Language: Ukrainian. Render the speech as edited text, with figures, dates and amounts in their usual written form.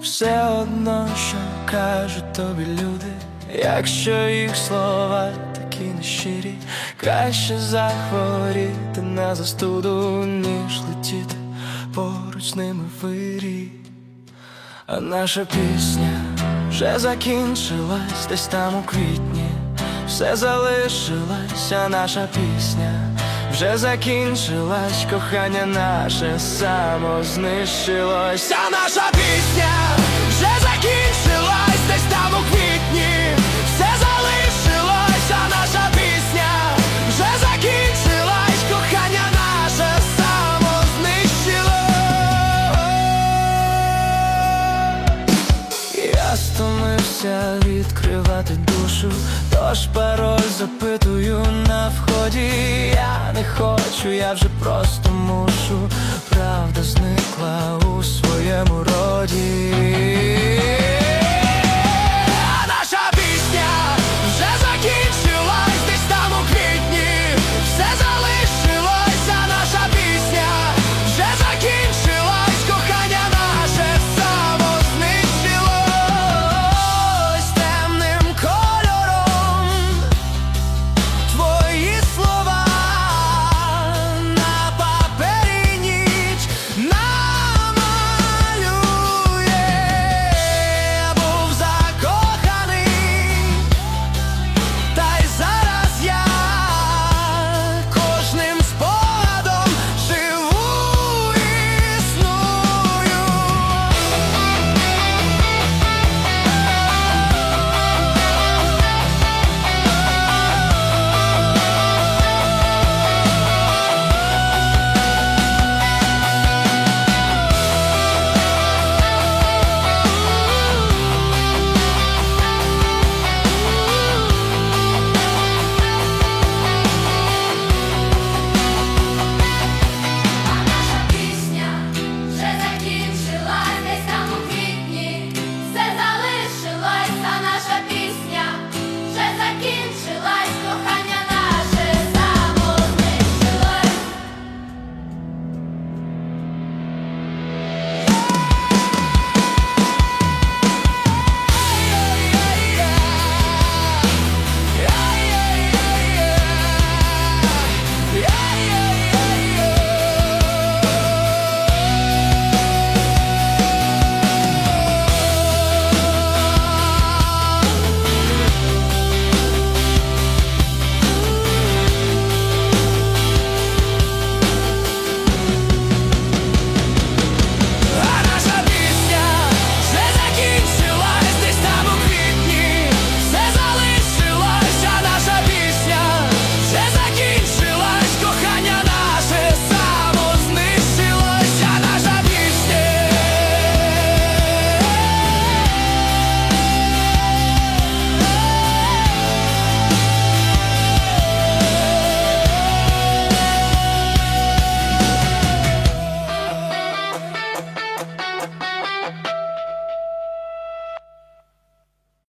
все одно, що кажуть тобі люди, якщо їх слова такі нещирі, краще захворіти на застуду, ніж летіти поруч з ними в вирі. А наша пісня вже закінчилась десь там у квітні, все залишилась, а наша пісня вже закінчилась, кохання наше самознищилось. А наша пісня вже закінчилась десь там у квітні, все залишилось, а наша пісня вже закінчилась, кохання наше самознищилось. Я стомився відкривати душу, тож пароль запитую на вході. Я не хочу, я вже просто мушу, правда зникла у своєму роді.